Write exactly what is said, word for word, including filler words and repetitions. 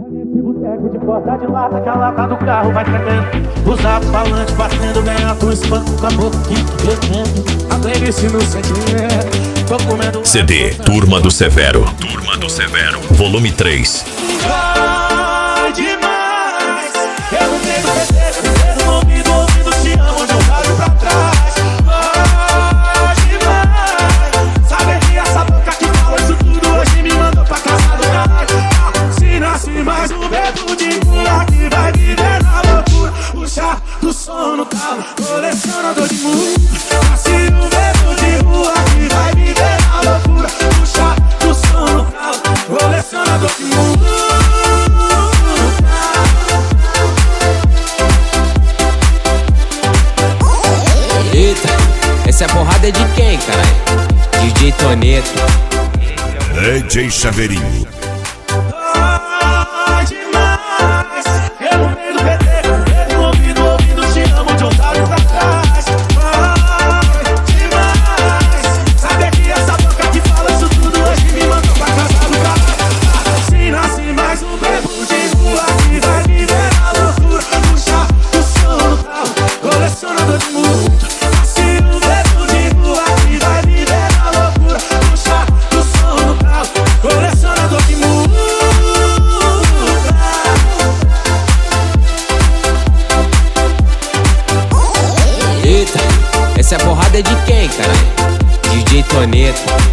Nesse boteco de porta de lata, que a lata do carro vai tremendo. Usar falante batendo, ganhar com espanco com a boca que a playlist no sentimento. Tô comendo C D Turma do Severo. Turma do Severo. Volume três. vai demais. Eu não tenho certeza, dedo no ouvido, ouvido te amo de um lado pra trás. Vai demais. Sabe que essa boca que fala isso tudo hoje me mandou pra casa do caralho. Se nasce mais um bebo de rua que vai viver na loucura. Puxa do sono, calo, colecionador de mundo. Nasce um bebo de rua que vai viver na loucura. Puxa do sono, calo, colecionador de mundo. Eita, essa é a porrada de quem, caralho? D J Toneto. D J Chaveirinho. Vai demais. Eu no meio do P T, dedo no ouvido, ouvido te amo de otário pra trás. Vai demais. Sabe que essa boca que fala isso tudo hoje me mandou pra casa do caralho. Se nasce mais um bebo de rua que vai viver na loucura. Puxa o sono, carro, colecionador de mundo. Nasce um bebo de rua que vai viver na loucura. Puxa o sono, carro, colecionador de mundo. Eita, essa é a porrada de quem, caralho? D J Toneto.